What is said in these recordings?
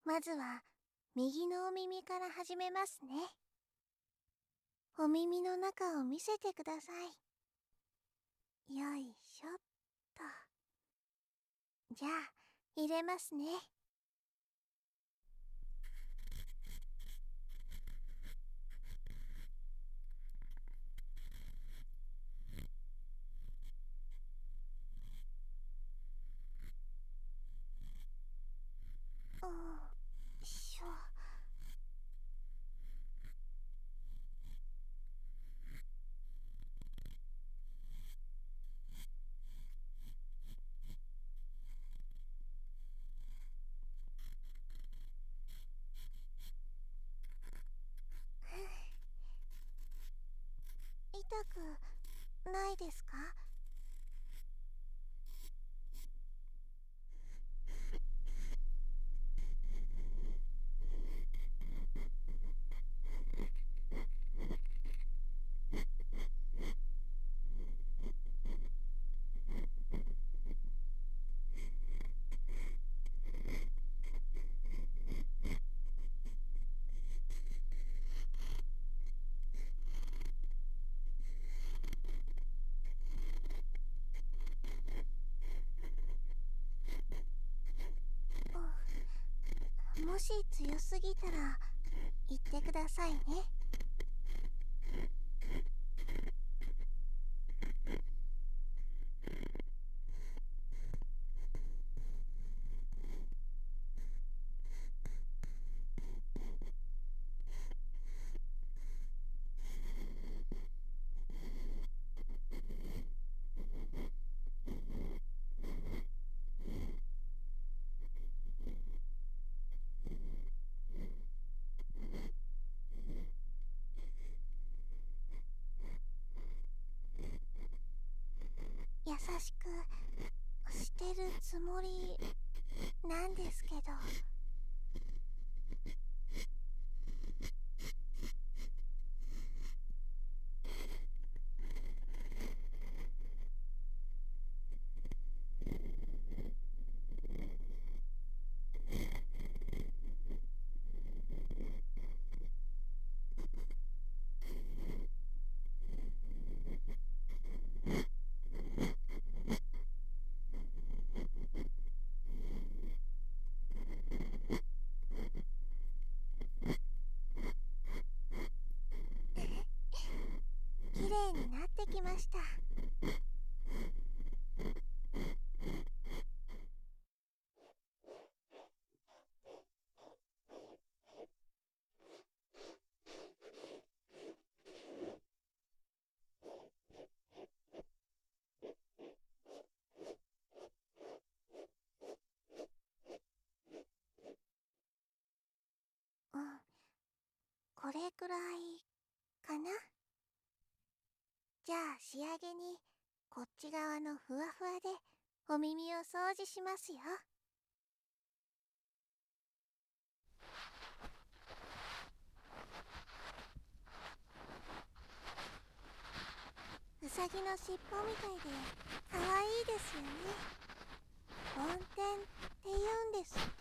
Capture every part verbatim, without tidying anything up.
まずは右のお耳から始めますね。お耳の中を見せてください。よいしょっと。じゃあ入れますね。よいしょ。痛くないですか？もし強すぎたら言ってくださいね。優しくしてるつもりなんですけど。綺麗になってきました。うん、これくらいかな。じゃあ仕上げにこっち側のふわふわでお耳を掃除しますよ。うさぎのしっぽみたいでかわいいですよね。梵天って言うんですって。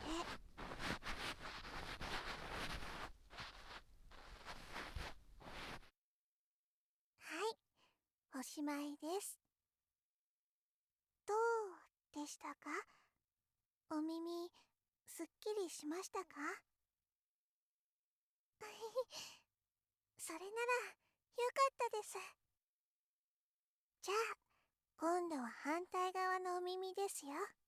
はい、おしまいです。どうでしたか？お耳すっきりしましたか？それならよかったです。じゃあ今度は反対側のお耳ですよ。